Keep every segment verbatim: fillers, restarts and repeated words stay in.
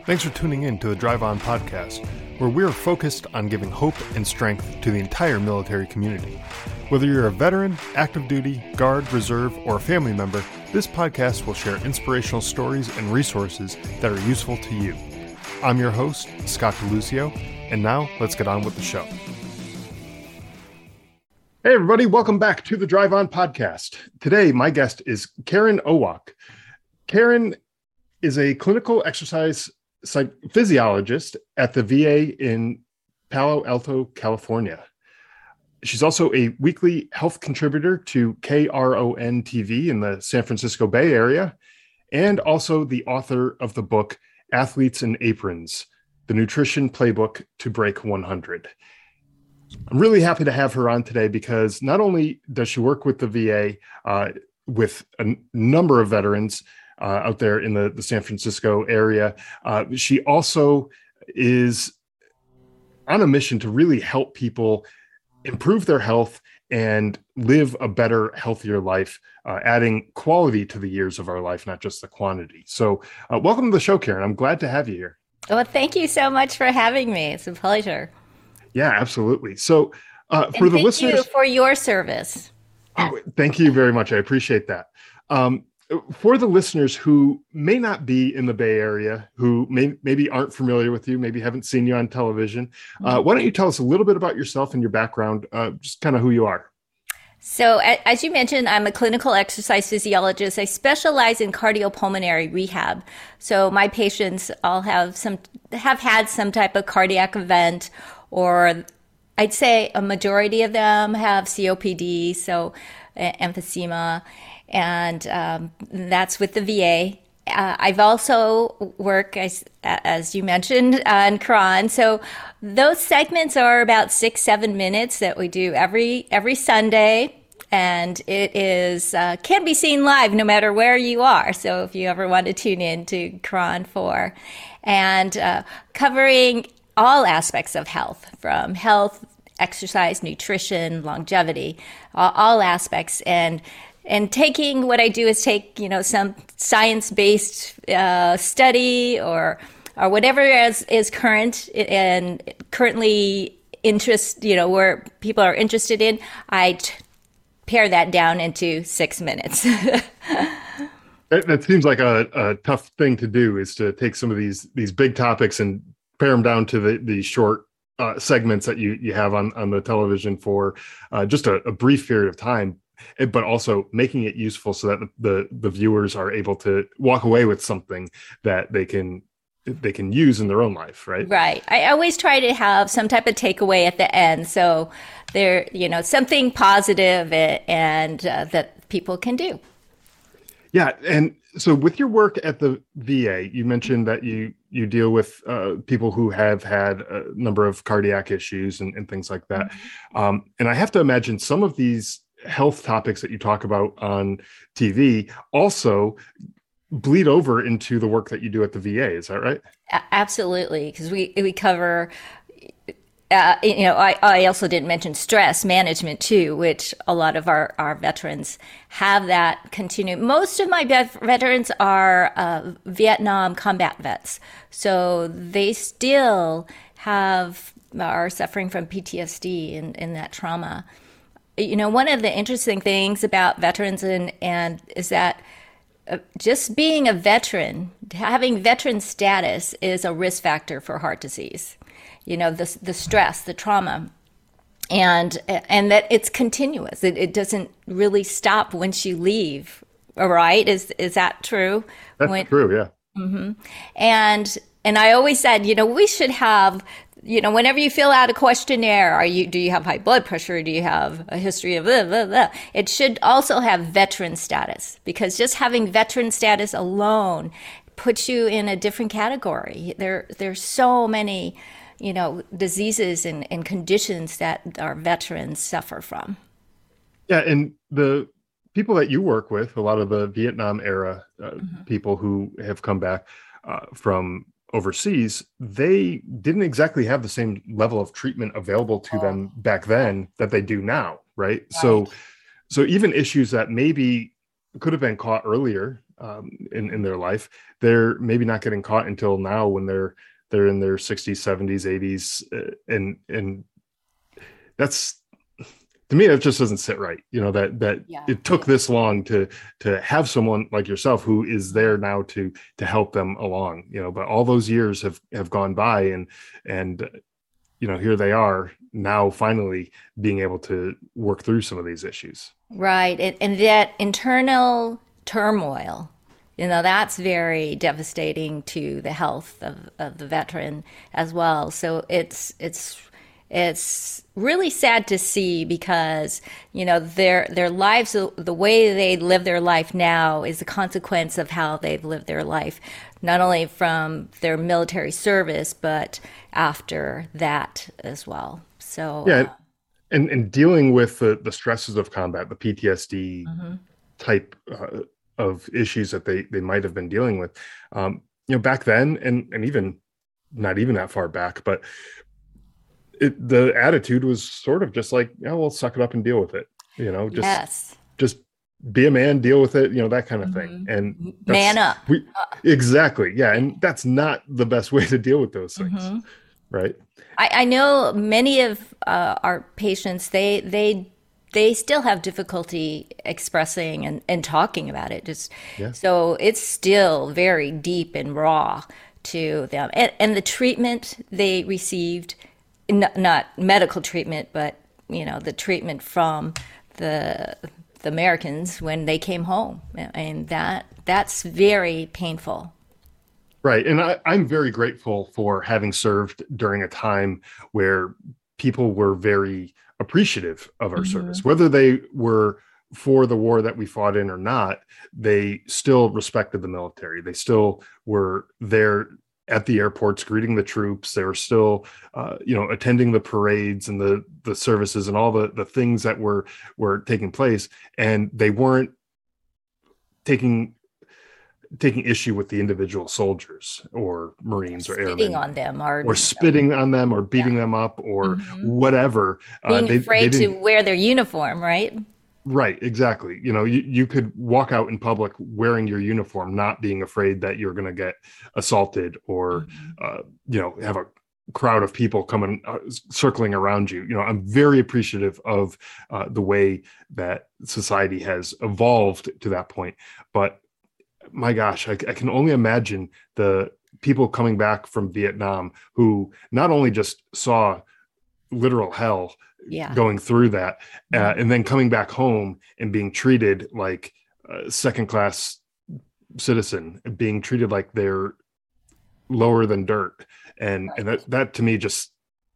Thanks for tuning in to the Drive On podcast, where we are focused on giving hope and strength to the entire military community. Whether you're a veteran, active duty, guard, reserve, or a family member, this podcast will share inspirational stories and resources that are useful to you. I'm your host, Scott DeLuzio, and now let's get on with the show. Hey everybody, welcome back to the Drive On podcast. Today, my guest is Karen Owak. Karen is a clinical exercise psych- physiologist at the V A in Palo Alto, California. She's also a weekly health contributor to K R O N T V in the San Francisco Bay Area, and also the author of the book, Athletes in Aprons, the Nutrition Playbook to Break one hundred. I'm really happy to have her on today because not only does she work with the V A uh, with a n- number of veterans uh, out there in the, the San Francisco area, uh, she also is on a mission to really help people improve their health and live a better, healthier life, uh, adding quality to the years of our life, not just the quantity. So uh, welcome to the show, Karen. I'm glad to have you here. Well, thank you so much for having me. It's a pleasure. Yeah, absolutely. So uh, for and the thank listeners, you for your service. Oh, thank you very much. I appreciate that. Um, for the listeners who may not be in the Bay Area, who may, maybe aren't familiar with you, maybe haven't seen you on television, uh, why don't you tell us a little bit about yourself and your background, uh, just kind of who you are? So as you mentioned, I'm a clinical exercise physiologist. I specialize in cardiopulmonary rehab. So my patients all have some have had some type of cardiac event, or I'd say a majority of them have C O P D, so uh, emphysema, and um, that's with the V A. Uh, I've also worked, as, as you mentioned, on Quran. So those segments are about six, seven minutes that we do every every Sunday. And it is uh, can be seen live no matter where you are. So if you ever want to tune in to Quran four. And uh, covering all aspects of health, from health, exercise, nutrition, longevity, all, all aspects. And And taking what I do is take, you know, some science-based uh, study or or whatever is, is current and currently interest, you know, where people are interested in. I t- pare that down into six minutes. that, that seems like a, a tough thing to do, is to take some of these these big topics and pare them down to the, the short uh, segments that you, you have on, on the television for uh, just a, a brief period of time. But also making it useful so that the, the the viewers are able to walk away with something that they can they can use in their own life, right? Right. I always try to have some type of takeaway at the end, so there, you know, something positive and uh, that people can do. Yeah, and so with your work at the V A, you mentioned that you you deal with uh, people who have had a number of cardiac issues and, and things like that, mm-hmm. um, and I have to imagine some of these health topics that you talk about on T V also bleed over into the work that you do at the V A. Is that right? Absolutely. Because we, we cover, uh, you know, I, I also didn't mention stress management too, which a lot of our, our veterans have that continue. Most of my vet- veterans are uh, Vietnam combat vets. So they still have, are suffering from P T S D and, and that trauma. You know, one of the interesting things about veterans and, and is that uh, just being a veteran, having veteran status is a risk factor for heart disease. You know, the the stress, the trauma, and and that it's continuous. It, it doesn't really stop once you leave. Right? Is is that true? That's when, true. Yeah. Mm-hmm. And and I always said, you know, we should have. You know, whenever you fill out a questionnaire, are you, do you have high blood pressure? Do you have a history of blah, blah, blah? It should also have veteran status, because just having veteran status alone puts you in a different category. There, there's so many, you know, diseases and, and conditions that our veterans suffer from. Yeah. And the people that you work with, a lot of the Vietnam era uh, mm-hmm. people who have come back uh, from overseas, they didn't exactly have the same level of treatment available to oh. them back then that they do now, right? right? So, so even issues that maybe could have been caught earlier um, in, in their life, they're maybe not getting caught until now when they're they're in their sixties, seventies, eighties, uh, and and that's, to me, it just doesn't sit right. You know, that that Yeah. it took this long to to have someone like yourself who is there now to to help them along. You know, but all those years have have gone by, and and you know, here they are now, finally being able to work through some of these issues. Right. And, and that internal turmoil, you know, that's very devastating to the health of, of the veteran as well. So it's it's it's really sad to see, because, you know, their their lives, the way they live their life now is a consequence of how they've lived their life, not only from their military service, but after that as well. So yeah, uh, and and dealing with the the stresses of combat, the P T S D mm-hmm. type uh, of issues that they they might have been dealing with, um, you know, back then, and and even not even that far back, but it, the attitude was sort of just like, yeah, we'll suck it up and deal with it. You know, just yes. just be a man, deal with it, you know, that kind of Mm-hmm. thing. And Man up. We, exactly. Yeah. And that's not the best way to deal with those things. Mm-hmm. Right. I, I know many of uh, our patients, they, they, they still have difficulty expressing and, and talking about it. Just Yeah. So it's still very deep and raw to them. And, and the treatment they received, n- not medical treatment, but, you know, the treatment from the the Americans when they came home, and that that's very painful. Right. And I, I'm very grateful for having served during a time where people were very appreciative of our mm-hmm. service, whether they were for the war that we fought in or not. They still respected the military. They still were there at the airports greeting the troops. They were still, uh, you know, attending the parades and the the services and all the the things that were were taking place, and they weren't taking taking issue with the individual soldiers or Marines or, or spitting airmen on them or, or spitting on them or beating yeah. them up or mm-hmm. whatever. Being uh, they, afraid they to wear their uniform, right? Right, exactly. You know, you, you could walk out in public wearing your uniform, not being afraid that you're going to get assaulted or, mm-hmm. uh, you know, have a crowd of people coming, uh, circling around you. You know, I'm very appreciative of uh, the way that society has evolved to that point. But my gosh, I, I can only imagine the people coming back from Vietnam who not only just saw literal hell, yeah. going through that, uh, and then coming back home and being treated like a second class citizen, being treated like they're lower than dirt. And, right. and that, that to me just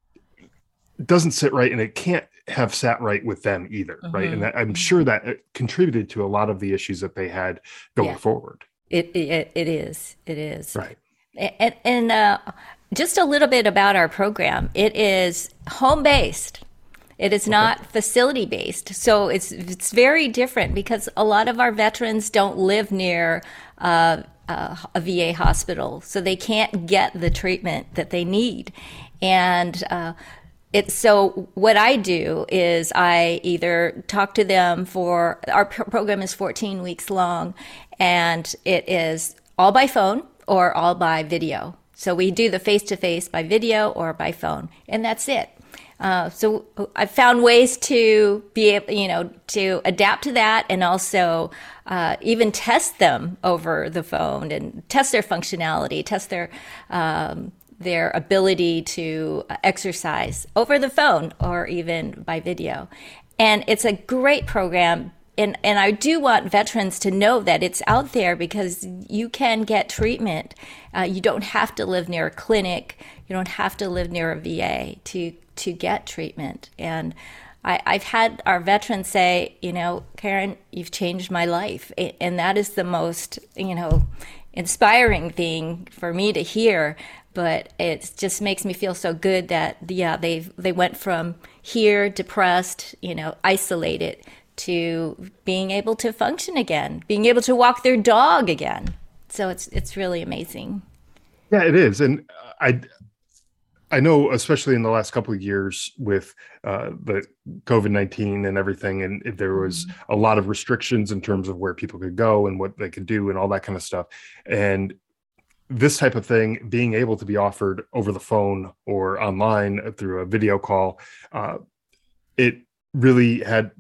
doesn't sit right. And it can't have sat right with them either. Mm-hmm. Right. And that, I'm sure that it contributed to a lot of the issues that they had going yeah. forward. It, it, it is. It is. Right. And, and uh, just a little bit about our program. It is home-based. It is not okay. facility-based. So it's it's very different because a lot of our veterans don't live near uh, uh, a V A hospital, so they can't get the treatment that they need. And uh, it, so what I do is I either talk to them for, our program is fourteen weeks long, and it is all by phone or all by video. So we do the face-to-face by video or by phone, and that's it. Uh, so I've found ways to be able, you know, to adapt to that, and also uh, even test them over the phone and test their functionality, test their um, their ability to exercise over the phone or even by video. And it's a great program. And, and I do want veterans to know that it's out there because you can get treatment. Uh, you don't have to live near a clinic. You don't have to live near a V A to to get treatment. And I, I've had our veterans say, you know, Karen, you've changed my life. And that is the most, you know, inspiring thing for me to hear. But it just makes me feel so good that, yeah, they they went from here, depressed, you know, isolated, to being able to function again, being able to walk their dog again. So it's it's really amazing. Yeah, it is. And I I know, especially in the last couple of years with uh, the COVID nineteen and everything, and there was a lot of restrictions in terms of where people could go and what they could do and all that kind of stuff. And this type of thing being able to be offered over the phone or online through a video call, uh, it really had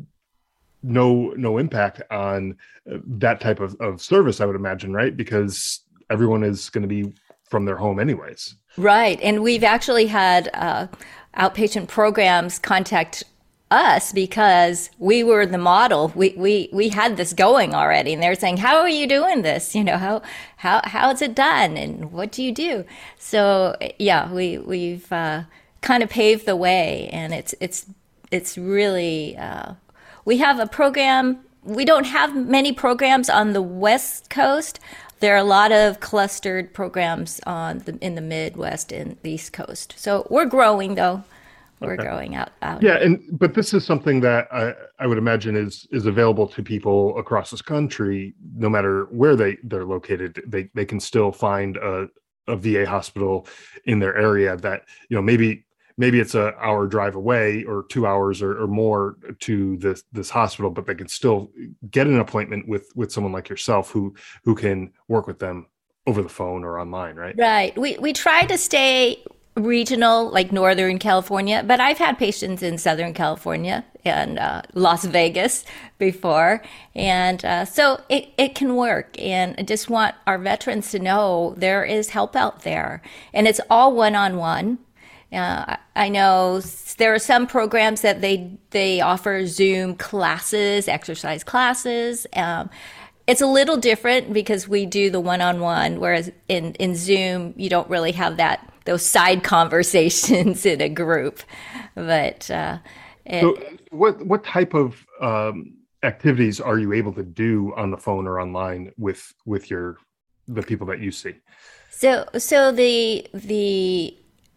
no no impact on that type of, of service, I would imagine, right? Because everyone is going to be from their home anyways. Right. And we've actually had uh, outpatient programs contact us because we were the model. We, we, we had this going already, and they're saying, how are you doing this? You know, how, how, how is it done? And what do you do? So yeah, we, we've uh, kind of paved the way, and it's, it's, it's really, uh, we have a program. We don't have many programs on the West Coast. There are a lot of clustered programs on the, in the Midwest and the East Coast. So we're growing, though. We're okay. growing out, out. Yeah, and but this is something that I, I would imagine is is available to people across this country, no matter where they, they're located. They they can still find a, a V A hospital in their area that, you know, maybe maybe it's an hour drive away or two hours or, or more to this this hospital, but they can still get an appointment with with someone like yourself who who can work with them over the phone or online, right? Right. We we try to stay regional, like Northern California, but I've had patients in Southern California and uh, Las Vegas before, and uh, so it, it can work. And I just want our veterans to know there is help out there, and it's all one-on-one. Uh, I know there are some programs that they they offer Zoom classes, exercise classes. Um, it's a little different because we do the one-on-one, whereas in, in Zoom, you don't really have that those side conversations in a group. But uh, it, so what what type of um, activities are you able to do on the phone or online with with your the people that you see? So so the the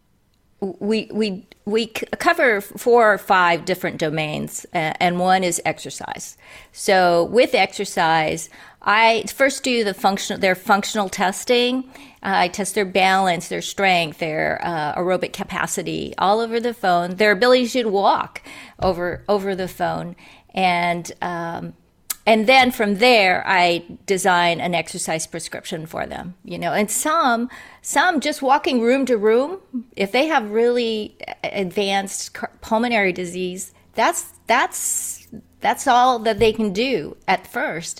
we we we cover four or five different domains, uh, and one is exercise. So with exercise, I first do the functional their functional testing. Uh, I test their balance, their strength, their uh, aerobic capacity, all over the phone. Their ability to walk over over the phone, and um, and then from there, I design an exercise prescription for them. You know, and some some just walking room to room. If they have really advanced pulmonary disease, that's that's that's all that they can do at first.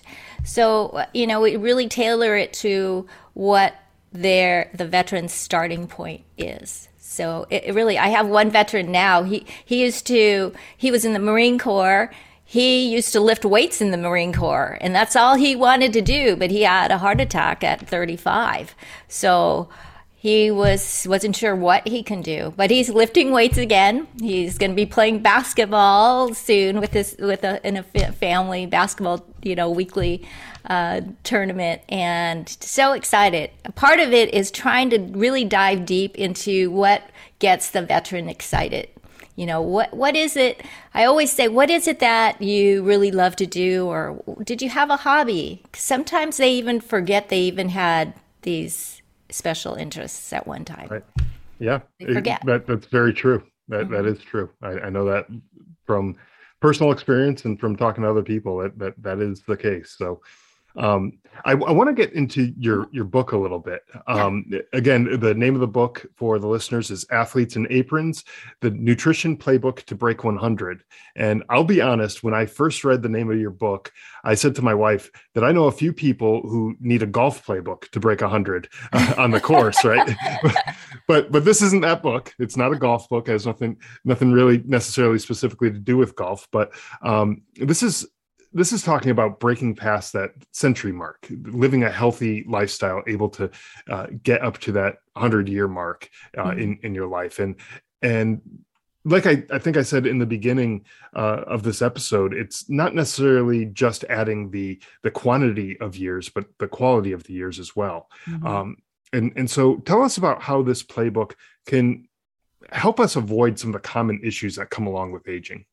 So you know, we really tailor it to what their the veteran's starting point is. So it, it really, I have one veteran now. He he used to he was in the Marine Corps. He used to lift weights in the Marine Corps, and that's all he wanted to do. But he had a heart attack at thirty-five, so he was wasn't sure what he can do. But he's lifting weights again. He's going to be playing basketball soon with his with a in a family basketball, you know, weekly uh, tournament, and so excited. Part of it is trying to really dive deep into what gets the veteran excited. You know, what what is it? I always say, what is it that you really love to do, or did you have a hobby? Sometimes they even forget they even had these special interests at one time. Right. Yeah. They forget. It, that, that's very true. That mm-hmm. that is true. I, I know that from personal experience and from talking to other people that that, that is the case. So um, I, I want to get into your your book a little bit. Um, yeah. Again, the name of the book for the listeners is Athletes in Aprons, the Nutrition Playbook to Break one hundred. And I'll be honest, when I first read the name of your book, I said to my wife that I know a few people who need a golf playbook to break one hundred uh, on the course, right? but but this isn't that book. It's not a golf book. It has nothing nothing really necessarily specifically to do with golf. But um, this is This is talking about breaking past that century mark, living a healthy lifestyle, able to uh, get up to that hundred-year mark uh, mm-hmm. in in your life, and and like I, I think I said in the beginning uh, of this episode, it's not necessarily just adding the the quantity of years, but the quality of the years as well. Mm-hmm. Um, and and so, tell us about how this playbook can help us avoid some of the common issues that come along with aging.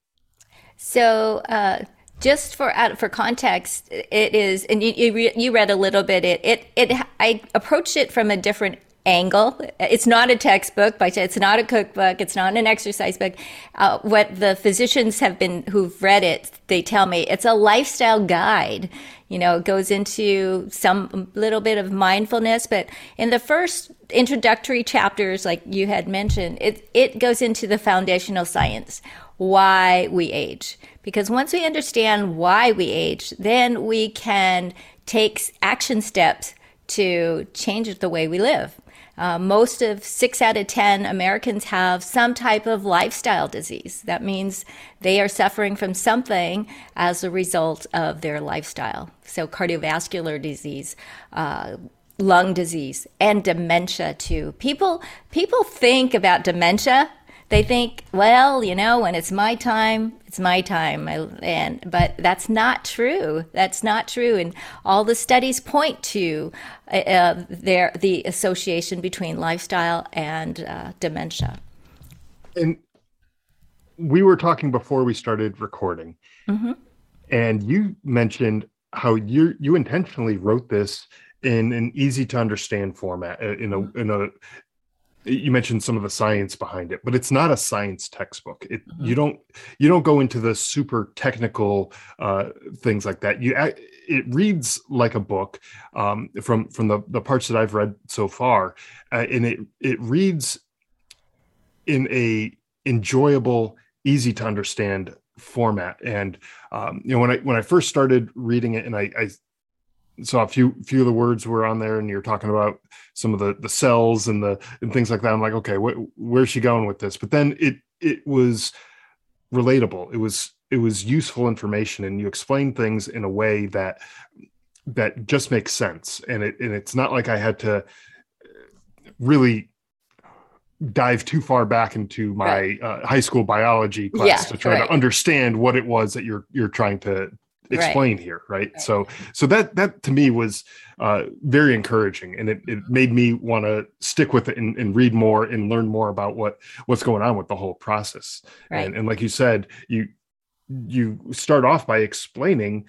So. Uh... Just for for context, it is, and you you, re, you read a little bit. It it it I approached it from a different angle. It's not a textbook, but it's not a cookbook. It's not an exercise book. Uh, what the physicians have been who've read it, they tell me it's a lifestyle guide. You know, it goes into some little bit of mindfulness, but in the first introductory chapters, like you had mentioned, it it goes into the foundational science, why we age. Because once we understand why we age, then we can take action steps to change the way we live. Uh, most of six out of ten Americans have some type of lifestyle disease. That means they are suffering from something as a result of their lifestyle. So cardiovascular disease, uh, lung disease, and dementia too. People, people think about dementia. They think, well, you know, when it's my time, it's my time. I, and but that's not true. That's not true. And all the studies point to uh, their the association between lifestyle and uh, dementia. And we were talking before we started recording, mm-hmm. and you mentioned how you you intentionally wrote this in an easy to understand format, in a in a you mentioned some of the science behind it, but it's not a science textbook. It mm-hmm. you don't you don't go into the super technical uh, things like that. You it reads like a book um, from from the the parts that I've read so far, uh, and it it reads in a enjoyable, easy to understand format. And um, you know, when I when I first started reading it, and I, I saw a few few of the words were on there, and you're talking about some of the the cells and the and things like that. I'm like, okay, wh- where's she going with this? But then it it was relatable. It was it was useful information, and you explain things in a way that that just makes sense. And it and it's not like I had to really dive too far back into my right. uh, high school biology class yeah, to try right. to understand what it was that you're you're trying to explain right. here, right? right? So, so that that to me was uh, very encouraging, and it, it made me want to stick with it and, and read more and learn more about what what's going on with the whole process. Right. And, and like you said, you you start off by explaining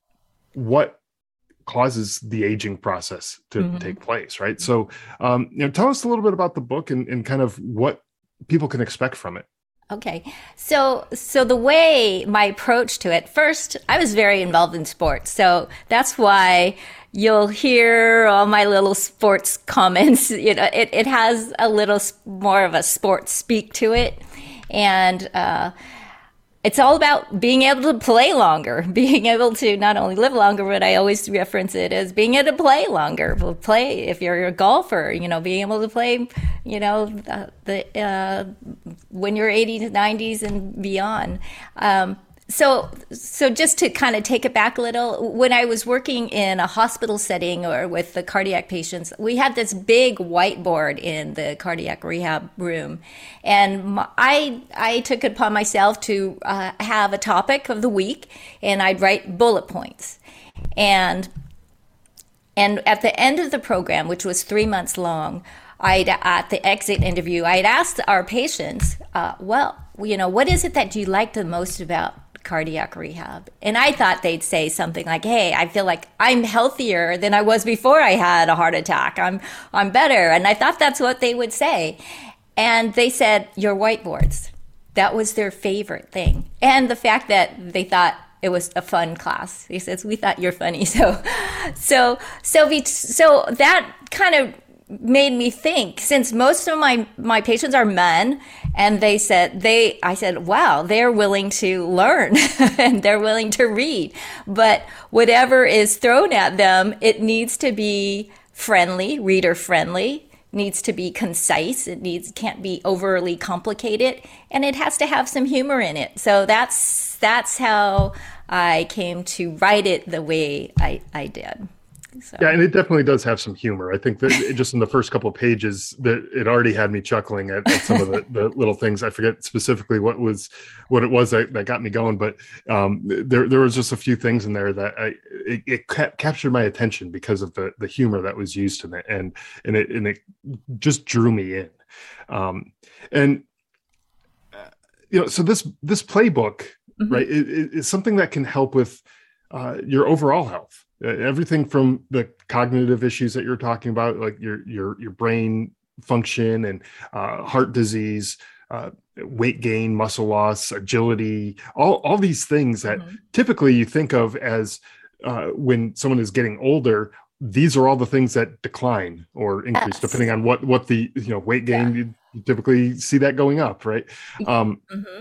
what causes the aging process to mm-hmm. take place, right? So, um, you know, tell us a little bit about the book and, and kind of what people can expect from it. Okay. So, so the way my approach to it, first, I was very involved in sports. So that's why you'll hear all my little sports comments. You know, it, it has a little more of a sports speak to it. And, uh, it's all about being able to play longer, being able to not only live longer, but I always reference it as being able to play longer. Play if you're a golfer, you know, being able to play, you know, the, the uh, when you're eighties, nineties, and beyond. Um, So, so just to kind of take it back a little, when I was working in a hospital setting or with the cardiac patients, we had this big whiteboard in the cardiac rehab room. And my, I, I took it upon myself to uh, have a topic of the week, and I'd write bullet points. And, and at the end of the program, which was three months long, I'd, at the exit interview, I'd asked our patients, uh, well, you know, what is it that you like the most about cardiac rehab? And I thought they'd say something like, hey, I feel like I'm healthier than I was before I had a heart attack. I'm I'm better. And I thought that's what they would say. And they said, your whiteboards. That was their favorite thing. And the fact that they thought it was a fun class. He says, we thought you're funny. So so so we so that kind of made me think, since most of my, my patients are men, and they said, they, I said, wow, they're willing to learn and they're willing to read, but whatever is thrown at them, it needs to be friendly, reader friendly, needs to be concise. It needs, can't be overly complicated, and it has to have some humor in it. So that's, that's how I came to write it the way I, I did. So. Yeah, and it definitely does have some humor. I think that just in the first couple of pages, that it already had me chuckling at, at some of the, the little things. I forget specifically what was what it was that, that got me going, but um, there there was just a few things in there that I it, it ca- captured my attention because of the the humor that was used in it, and and it and it just drew me in. Um, and uh, you know, so this this playbook, mm-hmm. right, is, is something that can help with uh, your overall health. Uh, everything from the cognitive issues that you're talking about, like your your your brain function and uh, heart disease, uh, weight gain, muscle loss, agility, all all these things that mm-hmm. typically you think of as uh, when someone is getting older. These are all the things that decline or increase, yes. depending on what what the you know weight gain. Yeah. You, you typically see that going up, right? Um, mm-hmm.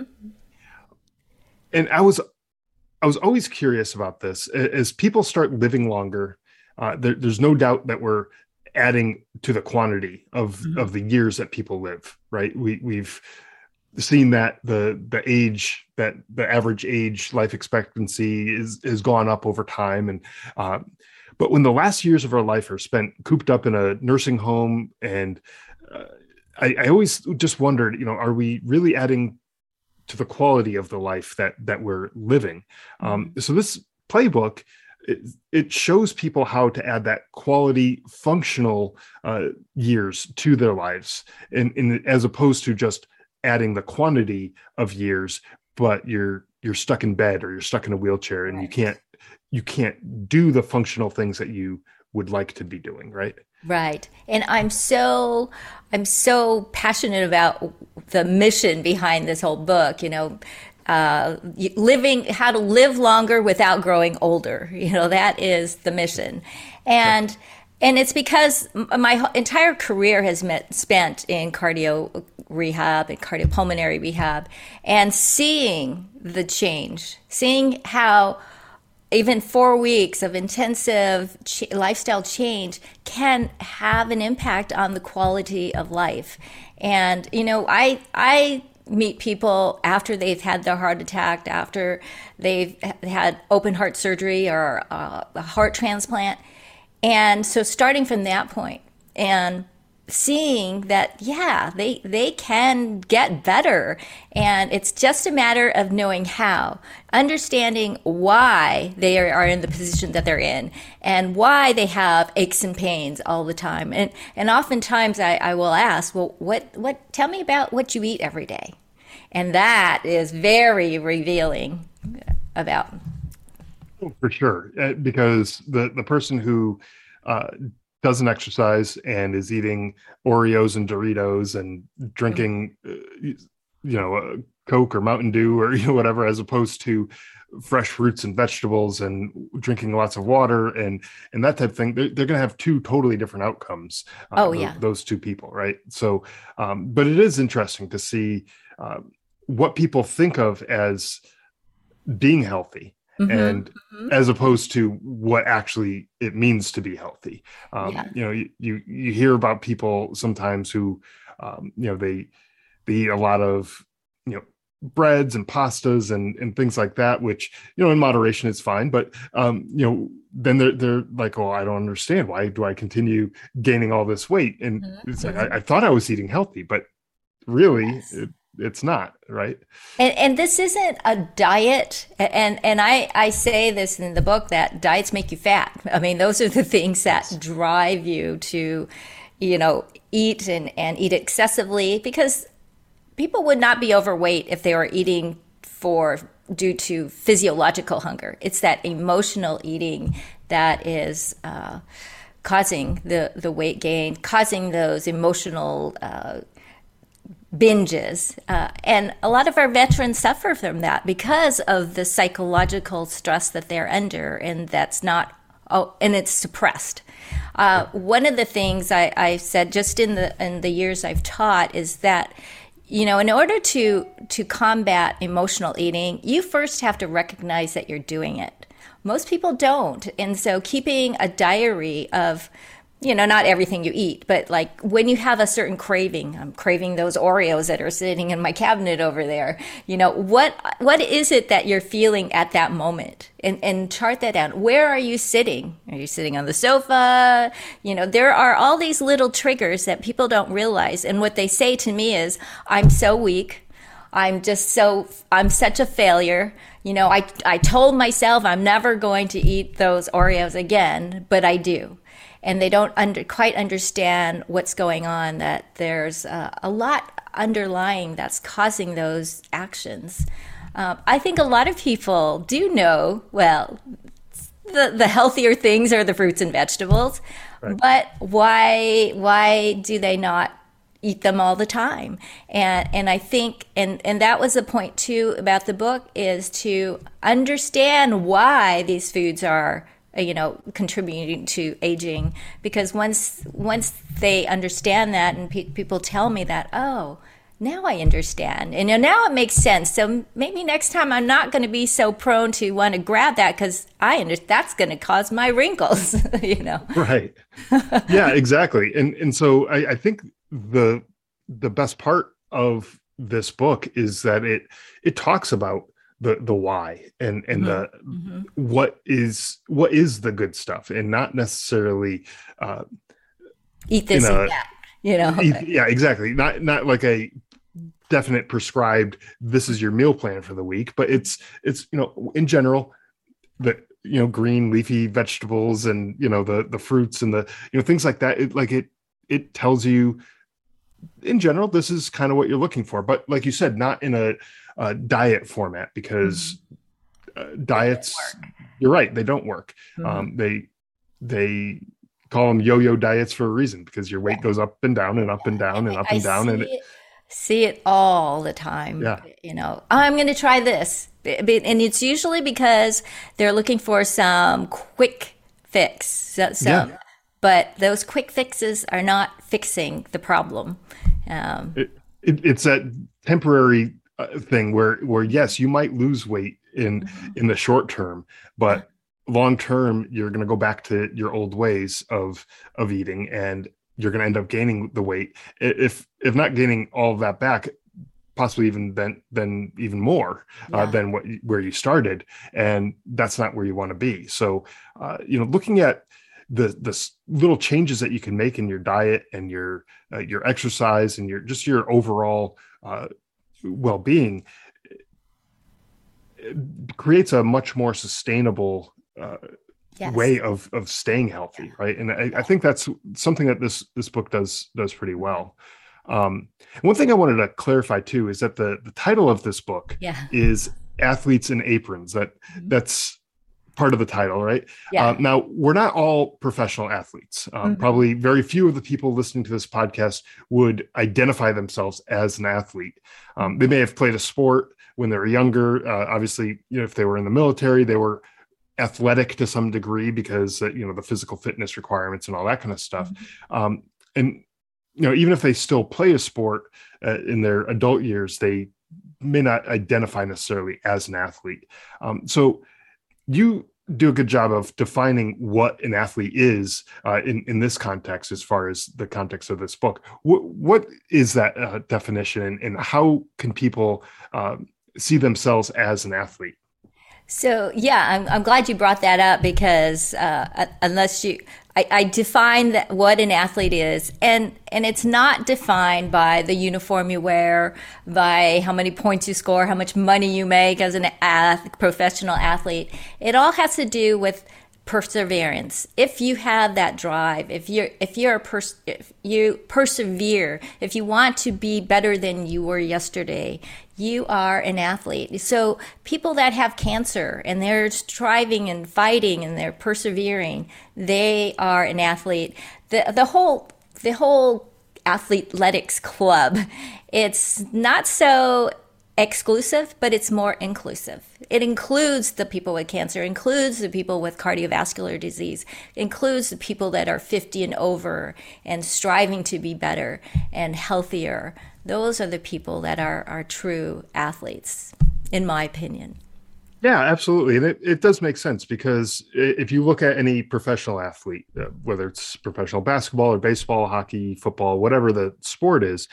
And I was. I was always curious about this. As people start living longer, uh, there, there's no doubt that we're adding to the quantity of, mm-hmm. of the years that people live, right? We, we've seen that the the age, that the average age life expectancy is has gone up over time. And uh, but when the last years of our life are spent cooped up in a nursing home, and uh, I, I always just wondered, you know, are we really adding to the quality of the life that that we're living? Um, so this playbook, it, it shows people how to add that quality, functional uh, years to their lives, and, and as opposed to just adding the quantity of years, but you're you're stuck in bed or you're stuck in a wheelchair, and right. you can't you can't do the functional things that you would like to be doing, right? Right. And I'm so, I'm so passionate about the mission behind this whole book, you know, uh, living, how to live longer without growing older. You know, that is the mission. And, sure. and it's because my entire career has met, spent in cardio rehab and cardiopulmonary rehab, and seeing the change, seeing how even four weeks of intensive ch- lifestyle change can have an impact on the quality of life. And, you know, I, I meet people after they've had their heart attack, after they've had open heart surgery or uh, a heart transplant. And so starting from that point and seeing that, yeah, they they can get better. And it's just a matter of knowing how, understanding why they are, are in the position that they're in, and why they have aches and pains all the time. And and oftentimes I, I will ask, well, what what tell me about what you eat every day. And that is very revealing about. Oh, for sure. Uh, because the, the person who uh, doesn't exercise and is eating Oreos and Doritos and drinking, uh, you know, uh, Coke or Mountain Dew or you know whatever, as opposed to fresh fruits and vegetables and drinking lots of water and and that type of thing, they're, they're going to have two totally different outcomes. Uh, oh yeah, those, those two people, right? So, um, but it is interesting to see uh, what people think of as being healthy. Mm-hmm, and mm-hmm. as opposed to what actually it means to be healthy. Um, yeah. You know, you, you, you hear about people sometimes who, um, you know, they, they eat a lot of, you know, breads and pastas and, and things like that, which, you know, in moderation is fine. But, um, you know, then they're, they're like, oh, I don't understand. Why do I continue gaining all this weight? And mm-hmm. it's like, I, I thought I was eating healthy, but really yes. it, it's not, right? And, and this isn't a diet. And and I, I say this in the book, that diets make you fat. I mean, those are the things that yes. drive you to, you know, eat and, and eat excessively, because people would not be overweight if they were eating for due to physiological hunger. It's that emotional eating that is uh, causing the, the weight gain, causing those emotional uh binges. Uh, and a lot of our veterans suffer from that because of the psychological stress that they're under, and that's not, oh, and it's suppressed. Uh, one of the things I, I said just in the in the years I've taught is that, you know, in order to to combat emotional eating, you first have to recognize that you're doing it. Most people don't. And so keeping a diary of, you know, not everything you eat, but like when you have a certain craving, I'm craving those Oreos that are sitting in my cabinet over there. You know, what what is it that you're feeling at that moment? And and chart that down. Where are you sitting? Are you sitting on the sofa? You know, there are all these little triggers that people don't realize. And what they say to me is, I'm so weak. I'm just so, I'm such a failure. You know, I I told myself I'm never going to eat those Oreos again, but I do. And they don't under, quite understand what's going on, that there's uh, a lot underlying that's causing those actions. Um, I think a lot of people do know, well, the, the healthier things are the fruits and vegetables, right. But why why do they not eat them all the time? And and I think and and that was the point too about the book, is to understand why these foods are, you know, contributing to aging, because once once they understand that, and pe- people tell me that, oh, now I understand, and now it makes sense. So maybe next time I'm not going to be so prone to want to grab that, because I understand that's going to cause my wrinkles, you know. Right. Yeah, exactly. And and so I, I think the the best part of this book is that it it talks about the the why and and mm-hmm. the mm-hmm. what is what is the good stuff, and not necessarily uh, eat this and that. You know. Eat, yeah, exactly. Not not like a definite prescribed, this is your meal plan for the week, but it's it's you know, in general, the you know, green leafy vegetables, and you know, the the fruits and the, you know, things like that. It like it it tells you in general this is kind of what you're looking for, but like you said, not in a, a diet format, because mm-hmm. uh, diets, you're right, they don't work. Mm-hmm. Um, they they call them yo-yo diets for a reason, because your weight yeah. goes up and down and up and down and up and I down, and it, see it all the time. Yeah. You know, I'm going to try this. And it's usually because they're looking for some quick fix. So, some, yeah. But those quick fixes are not fixing the problem. Um, it, it, it's that temporary uh, thing where, where, yes, you might lose weight in, mm-hmm. in the short term, but long term, you're going to go back to your old ways of, of eating, and you're going to end up gaining the weight, if if not gaining all of that back, possibly even then then even more yeah. uh, than what where you started, and that's not where you want to be. So, uh, you know, looking at the the little changes that you can make in your diet and your uh, your exercise and your just your overall uh, well-being, it creates a much more sustainable Uh, Yes. way of of staying healthy, right? And I, I think that's something that this this book does does pretty well. Um, one thing I wanted to clarify too is that the the title of this book yeah. is Athletes in Aprons. That mm-hmm. that's part of the title, right? Yeah. Uh, now, we're not all professional athletes. Um, mm-hmm. Probably very few of the people listening to this podcast would identify themselves as an athlete. Um, they may have played a sport when they were younger. Uh, obviously, you know, if they were in the military, they were athletic to some degree, because uh, you know, the physical fitness requirements and all that kind of stuff. Mm-hmm. Um, and you know, even if they still play a sport uh, in their adult years, they may not identify necessarily as an athlete. Um, so you do a good job of defining what an athlete is uh, in in this context, as far as the context of this book. What what is that uh, definition, and, and how can people uh, see themselves as an athlete? So, yeah, I'm, I'm glad you brought that up, because uh, unless you, I, I define that what an athlete is, and, and it's not defined by the uniform you wear, by how many points you score, how much money you make as an ath- professional athlete. It all has to do with perseverance. If you have that drive, if you're if you're a pers- if you persevere, if you want to be better than you were yesterday, you are an athlete. So people that have cancer and they're striving and fighting and they're persevering, they are an athlete. The the whole the whole athletics club, it's not so exclusive, but it's more inclusive. It includes the people with cancer, includes the people with cardiovascular disease, includes the people that are fifty and over and striving to be better and healthier. Those are the people that are, are true athletes, in my opinion. Yeah, absolutely. And it, it does make sense, because if you look at any professional athlete, uh, whether it's professional basketball or baseball, hockey, football, whatever the sport is,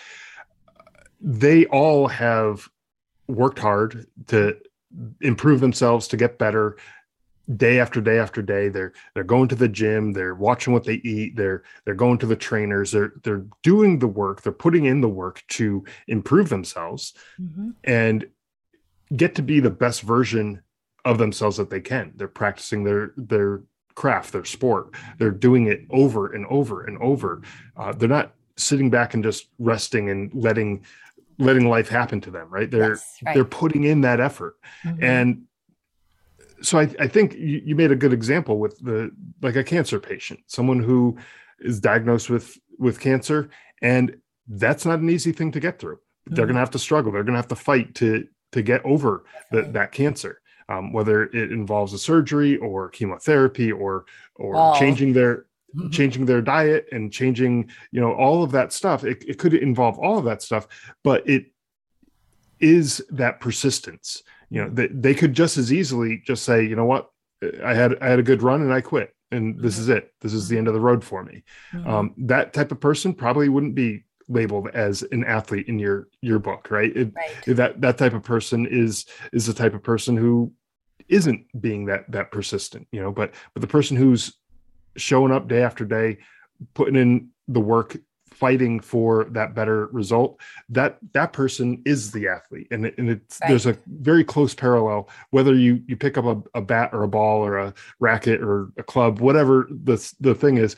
they all have worked hard to improve themselves, to get better day after day after day. They're they're going to the gym, they're watching what they eat, they're they're going to the trainers, they're they're doing the work, they're putting in the work to improve themselves mm-hmm. and get to be the best version of themselves that they can. They're practicing their their craft, their sport. They're doing it over and over and over. Uh, they're not sitting back and just resting and letting letting life happen to them, right? They're, yes, right. they're putting in that effort. Mm-hmm. And so I, I think you, you made a good example with the like a cancer patient, someone who is diagnosed with with cancer, and that's not an easy thing to get through. Mm-hmm. They're going to have to struggle. They're going to have to fight to to get over the, that cancer, um, whether it involves a surgery or chemotherapy or or oh. changing their mm-hmm. changing their diet and changing, you know, all of that stuff. It, it could involve all of that stuff, but it is that persistence. You know, they, they could just as easily just say, you know what, I had I had a good run and I quit, and this mm-hmm. is it. This is the end of the road for me. Mm-hmm. Um, that type of person probably wouldn't be labeled as an athlete in your your book, right? It, right. That that type of person is is the type of person who isn't being that that persistent, you know. But but the person who's showing up day after day, putting in the work, fighting for that better result, that that person is the athlete. And, it, and it's right. There's a very close parallel, whether you you pick up a, a bat or a ball or a racket or a club, whatever the the thing is,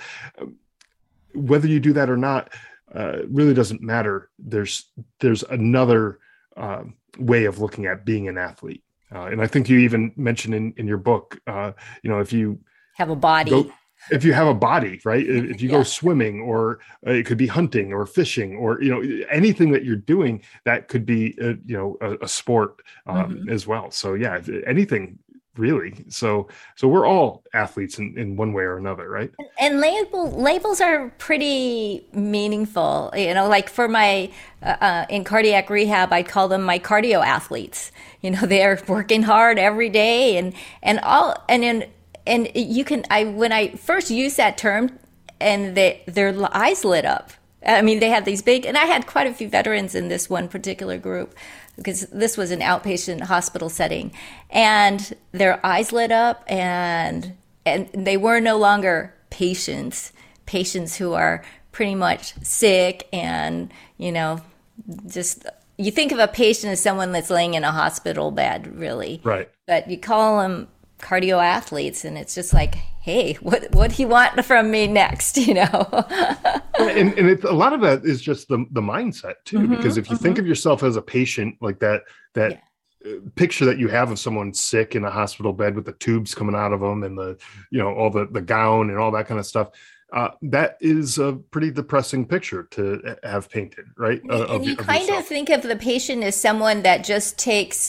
whether you do that or not, uh, really doesn't matter. There's there's another uh, way of looking at being an athlete. Uh, and I think you even mentioned in, in your book, uh, you know, if you have a body, go, if you have a body, right? If you yeah. go swimming, or uh, it could be hunting or fishing, or, you know, anything that you're doing, that could be, a, you know, a, a sport um, mm-hmm. as well. So yeah, anything really. So, so we're all athletes in, in one way or another, right? And label labels are pretty meaningful, you know, like for my, uh, uh, in cardiac rehab, I call them my cardio athletes. You know, they're working hard every day, and, and all, and in, And you can, I when I first used that term, and they, their eyes lit up. I mean, they had these big, and I had quite a few veterans in this one particular group, because this was an outpatient hospital setting, and their eyes lit up, and and they were no longer patients, patients who are pretty much sick, and, you know, just, you think of a patient as someone that's laying in a hospital bed, really. Right. But you call them cardio athletes, and it's just like, hey, what what do you want from me next, you know? and and it's, a lot of that is just the the mindset too, mm-hmm, because if you mm-hmm. think of yourself as a patient, like that that yeah. picture that you have of someone sick in a hospital bed with the tubes coming out of them, and the, you know, all the the gown and all that kind of stuff, uh, that is a pretty depressing picture to have painted, right? And, uh, and you of, kind of, of think of the patient as someone that just takes,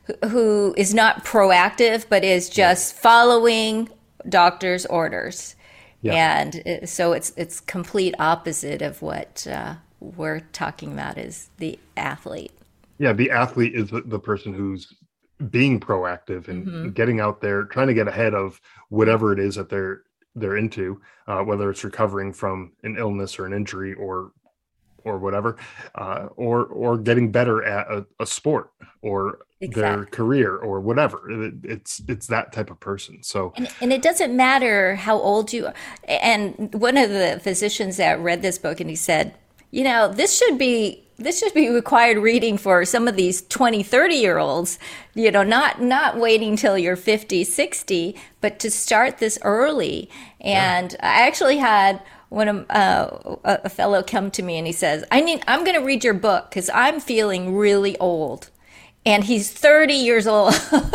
who is not proactive, but is just following doctor's orders. Yeah. And so it's it's complete opposite of what uh, we're talking about is the athlete. Yeah, the athlete is the, the person who's being proactive and mm-hmm. getting out there, trying to get ahead of whatever it is that they're they're into, uh, whether it's recovering from an illness or an injury or or whatever, uh, or or getting better at a, a sport or exactly. their career or whatever. It, it's it's that type of person. So and, and it doesn't matter how old you are. And one of the physicians that read this book, and he said, you know, this should be this should be required reading for some of these twenty, thirty year olds, you know, not not waiting till you're fifty, sixty, but to start this early. And yeah. I actually had when a, uh, a fellow come to me and he says, I need, I'm going to read your book because I'm feeling really old. And he's thirty years old.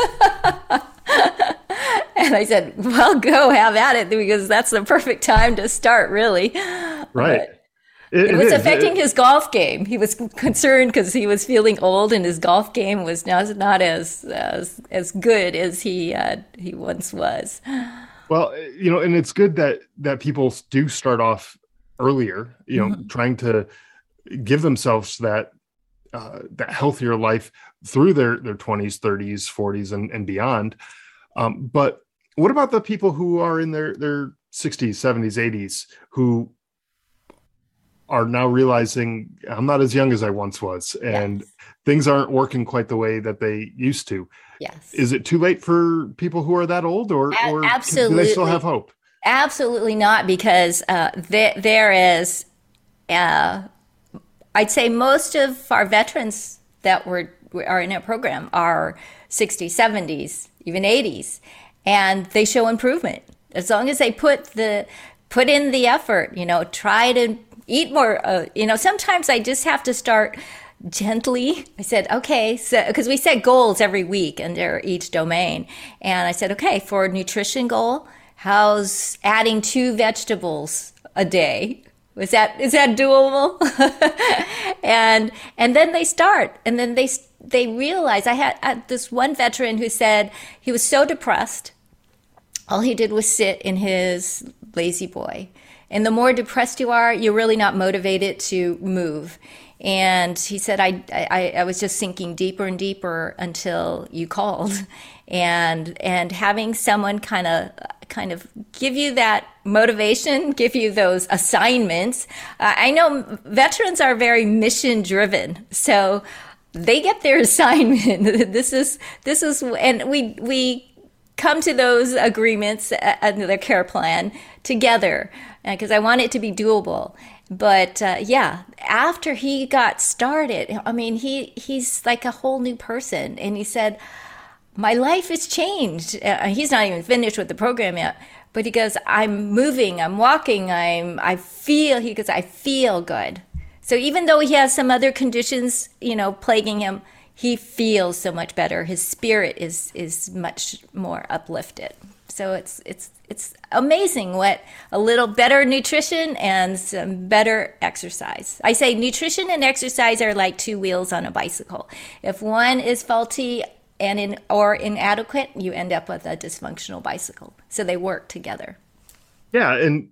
And I said, well, go have at it, because that's the perfect time to start, really. Right. It, it was it affecting it, his golf game. He was concerned because he was feeling old, and his golf game was not, not as, as as good as he uh, he once was. Well, you know, and it's good that that people do start off earlier, you know, mm-hmm. trying to give themselves that uh, that healthier life through their their twenties, thirties, forties, and, and beyond. Um, but what about the people who are in their their sixties, seventies, eighties, who are now realizing I'm not as young as I once was, and yes. things aren't working quite the way that they used to? Yes. Is it too late for people who are that old, or, or Absolutely. do they still have hope? Absolutely not, because uh, there, there is, uh, I'd say most of our veterans that were are in our program are sixties, seventies, even eighties, and they show improvement as long as they put the put in the effort. You know, try to eat more. Uh, you know, sometimes I just have to start gently. I said, okay, so because we set goals every week under each domain. And I said, okay, for nutrition goal, how's adding two vegetables a day? Is that is that doable? and and then they start, and then they they realize. I had, I had this one veteran who said he was so depressed, all he did was sit in his lazy boy. And the more depressed you are, you're really not motivated to move. And he said, I, I, I was just sinking deeper and deeper until you called. And and having someone kind of kind of give you that motivation, give you those assignments. Uh, I know veterans are very mission driven, so they get their assignment. this is this is, and we we come to those agreements under the care plan together because uh, I want it to be doable. But uh, yeah, after he got started, I mean, he he's like a whole new person, and he said, my life has changed. Uh, he's not even finished with the program yet, but he goes, I'm moving, I'm walking, I'm, I feel, he goes, I feel good. So even though he has some other conditions, you know, plaguing him, he feels so much better. His spirit is, is much more uplifted. So it's, it's, it's amazing what a little better nutrition and some better exercise. I say nutrition and exercise are like two wheels on a bicycle. If one is faulty, and in or inadequate, you end up with a dysfunctional bicycle. So they work together. Yeah, and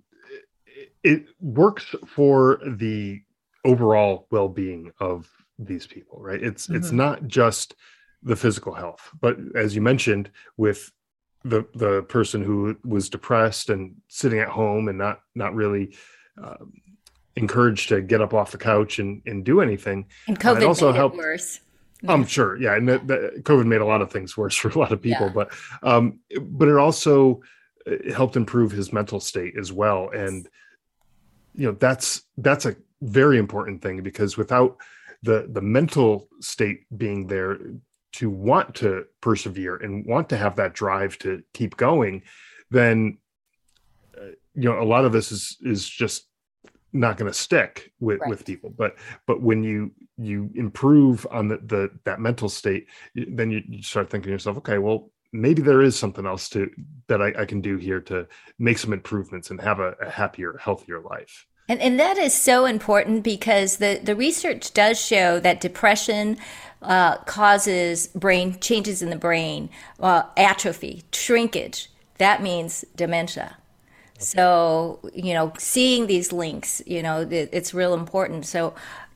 it works for the overall well-being of these people, right? It's mm-hmm. it's not just the physical health, but as you mentioned, with the the person who was depressed and sitting at home and not not really uh, encouraged to get up off the couch and, and do anything, and COVID uh, it also made helped, it worse. I'm sure. Yeah. And that, that COVID made a lot of things worse for a lot of people, yeah. but, um, but it also helped improve his mental state as well. And, you know, that's, that's a very important thing, because without the, the mental state being there to want to persevere and want to have that drive to keep going, then, uh, you know, a lot of this is, is just not going to stick with, right. with people. But, but when you, you improve on the, the, that mental state, then you, you start thinking to yourself, okay, well, maybe there is something else to, that I, I can do here to make some improvements and have a, a happier, healthier life. And, and that is so important, because the, the research does show that depression uh, causes brain changes in the brain, uh, atrophy, shrinkage. That means dementia. So, you know, seeing these links, you know, it, it's real important. So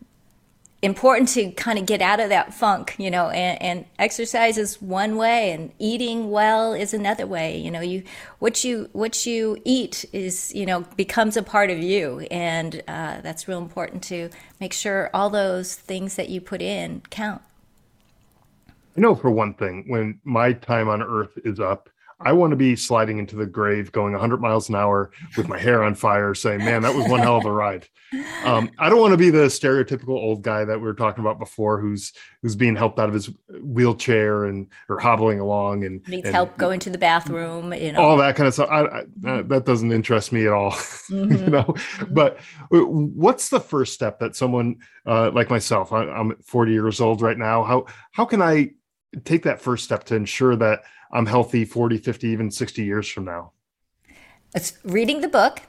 important to kind of get out of that funk, you know, and, and exercise is one way, and eating well is another way. You know, you, what you, what you eat is, you know, becomes a part of you. And uh, that's real important to make sure all those things that you put in count. I know for one thing, when my time on Earth is up, I want to be sliding into the grave going one hundred miles an hour with my hair on fire saying, man, that was one hell of a ride. Um, I don't want to be the stereotypical old guy that we were talking about before, who's who's being helped out of his wheelchair and or hobbling along and needs and, help going to the bathroom, you know, all that kind of stuff. I, I, uh, that doesn't interest me at all, mm-hmm. you know. But what's the first step that someone uh, like myself, I, I'm forty years old right now, how how can I take that first step to ensure that I'm healthy forty, fifty, even sixty years from now? It's reading the book,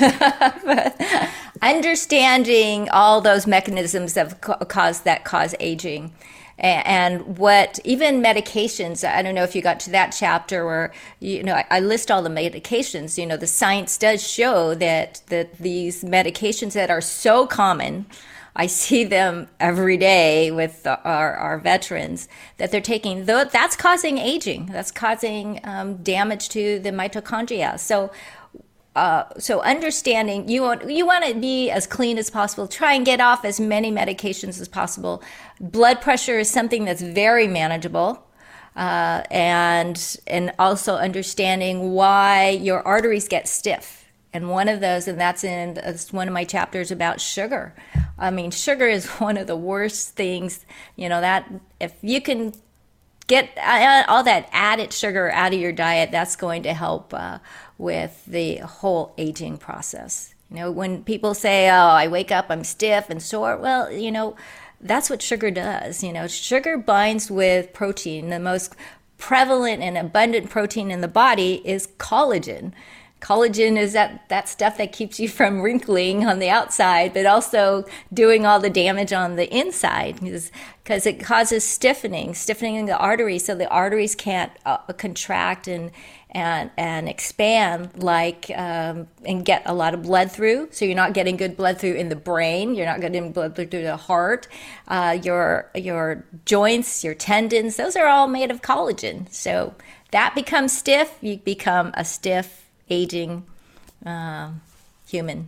understanding all those mechanisms that cause that cause aging, and what even medications. I don't know if you got to that chapter where, you know, I, I list all the medications. You know, the science does show that that these medications that are so common, I see them every day with our, our veterans that they're taking. Though that's causing aging. That's causing um, damage to the mitochondria. So, uh, so understanding you want you want to be as clean as possible. Try and get off as many medications as possible. Blood pressure is something that's very manageable. Uh, and and also understanding why your arteries get stiff. And one of those, and that's in that's one of my chapters about sugar. I mean, sugar is one of the worst things, you know, that if you can get all that added sugar out of your diet, that's going to help uh, with the whole aging process. You know, when people say, oh, I wake up, I'm stiff and sore, well, you know, that's what sugar does. You know, sugar binds with protein. The most prevalent and abundant protein in the body is collagen. Collagen is that, that stuff that keeps you from wrinkling on the outside, but also doing all the damage on the inside because it causes stiffening, stiffening in the arteries, so the arteries can't uh, contract and and and expand like um, and get a lot of blood through. So you're not getting good blood through in the brain. You're not getting blood through the heart. Uh, your your joints, your tendons, those are all made of collagen. So that becomes stiff. You become a stiff, aging uh, human.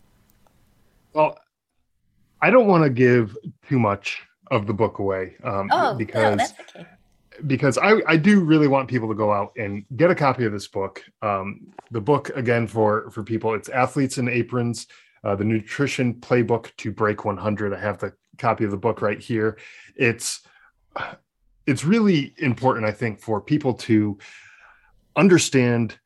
Well, I don't want to give too much of the book away um, oh, because no, that's okay. because I, I do really want people to go out and get a copy of this book. Um, the book, again, for, for people, it's Athletes and Aprons, uh, the Nutrition Playbook to Break one hundred. I have the copy of the book right here. It's it's really important, I think, for people to understand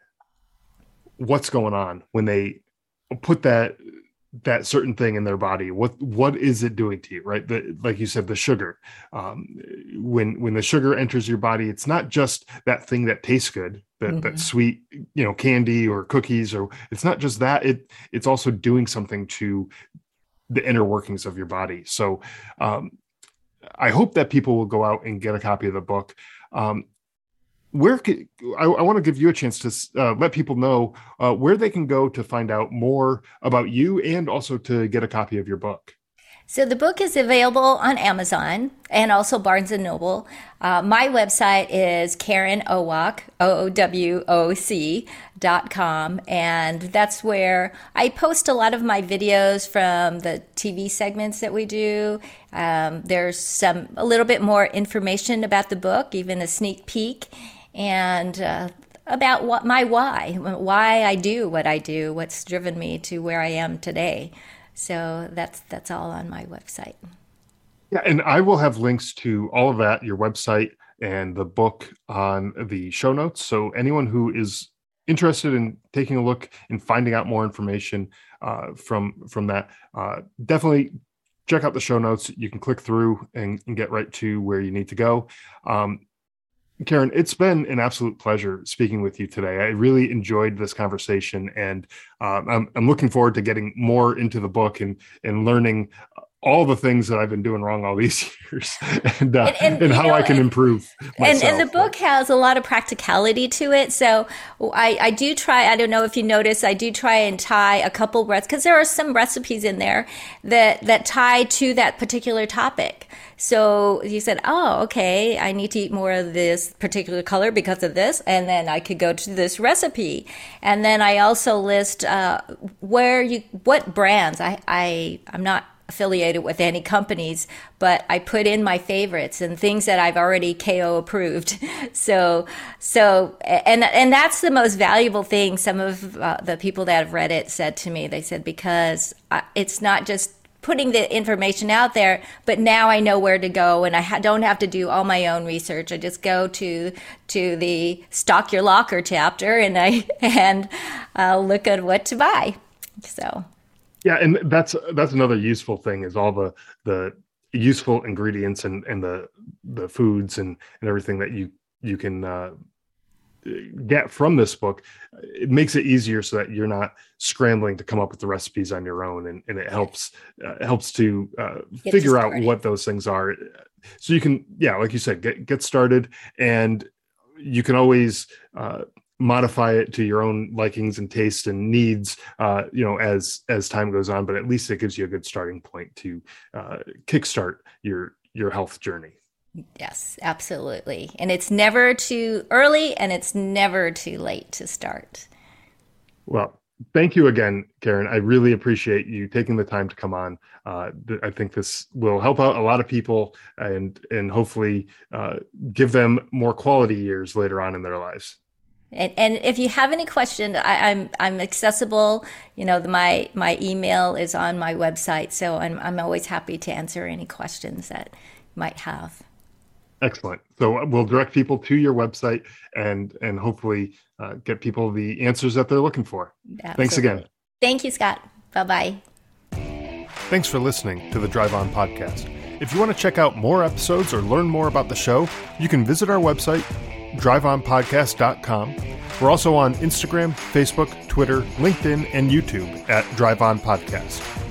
what's going on when they put that that certain thing in their body. What what is it doing to you, right? The, like you said, the sugar. Um, when when the sugar enters your body, it's not just that thing that tastes good, that mm-hmm. that sweet, you know, candy or cookies, or it's not just that. It it's also doing something to the inner workings of your body. So um, I hope that people will go out and get a copy of the book. Um, Where can, I, I want to give you a chance to uh, let people know uh, where they can go to find out more about you and also to get a copy of your book. So the book is available on Amazon and also Barnes and Noble. Uh, my website is Karen Owoc, O O W O C dot com. And that's where I post a lot of my videos from the T V segments that we do. Um, there's some a little bit more information about the book, even a sneak peek. And uh, about what my why, why I do what I do, what's driven me to where I am today. So that's that's all on my website. Yeah, and I will have links to all of that, your website and the book on the show notes. So anyone who is interested in taking a look and finding out more information uh, from from that, uh, definitely check out the show notes. You can click through and, and get right to where you need to go. Um, Karen, it's been an absolute pleasure speaking with you today. I really enjoyed this conversation, and um, I'm, I'm looking forward to getting more into the book and, and learning all the things that I've been doing wrong all these years and, uh, and, and, and how know, I can and, improve myself. And, and the book has a lot of practicality to it. So I, I do try, I don't know if you notice, I do try and tie a couple recipes, because there are some recipes in there that, that tie to that particular topic. So you said, oh, okay, I need to eat more of this particular color because of this. And then I could go to this recipe. And then I also list uh, where you, what brands. I, I, I'm not affiliated with any companies, but I put in my favorites and things that I've already K O approved. So, so, and, and that's the most valuable thing. Some of uh, the people that have read it said to me, they said, because it's not just putting the information out there, but now I know where to go, and I ha- don't have to do all my own research. I just go to to the Stock Your Locker chapter, and I and uh, look at what to buy. So, yeah, and that's that's another useful thing is all the the useful ingredients and, and the the foods and, and everything that you you can uh, get from this book. It makes it easier so that you're not scrambling to come up with the recipes on your own, and, and it helps uh, helps to uh, figure out what those things are, so you can, yeah, like you said, get get started, and you can always uh, modify it to your own likings and tastes and needs, uh, you know, as as time goes on. But at least it gives you a good starting point to uh, kickstart your your health journey. Yes, absolutely. And it's never too early, and it's never too late to start. Well, thank you again, Karen. I really appreciate you taking the time to come on. Uh, th- I think this will help out a lot of people, and and hopefully uh, give them more quality years later on in their lives. And, and if you have any questions, I, I'm I'm accessible. You know, the, my my email is on my website, so I'm I'm always happy to answer any questions that you might have. Excellent. So we'll direct people to your website and and hopefully uh, get people the answers that they're looking for. Absolutely. Thanks again. Thank you, Scott. Bye-bye. Thanks for listening to the Drive On Podcast. If you want to check out more episodes or learn more about the show, you can visit our website, drive on podcast dot com. We're also on Instagram, Facebook, Twitter, LinkedIn, and YouTube at Drive On Podcast.